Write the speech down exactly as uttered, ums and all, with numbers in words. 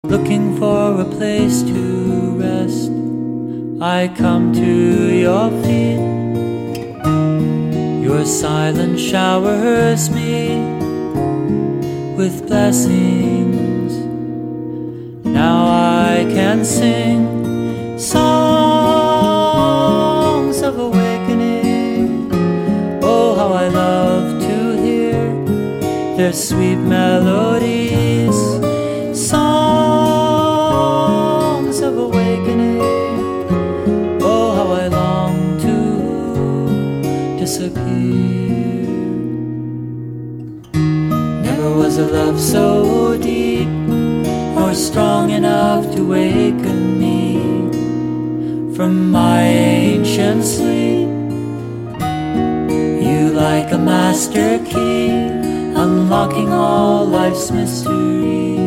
Looking for a place to rest, I come to your feet. Your silence showers me with blessings. Now I can sing songs of awakening. Oh, how I love to hear their sweet melodies. Songs of awakening. Oh, how I long to disappear. Never was a love so deep or strong enough to waken me from my ancient sleep. You like a master key, unlocking all life's mysteries.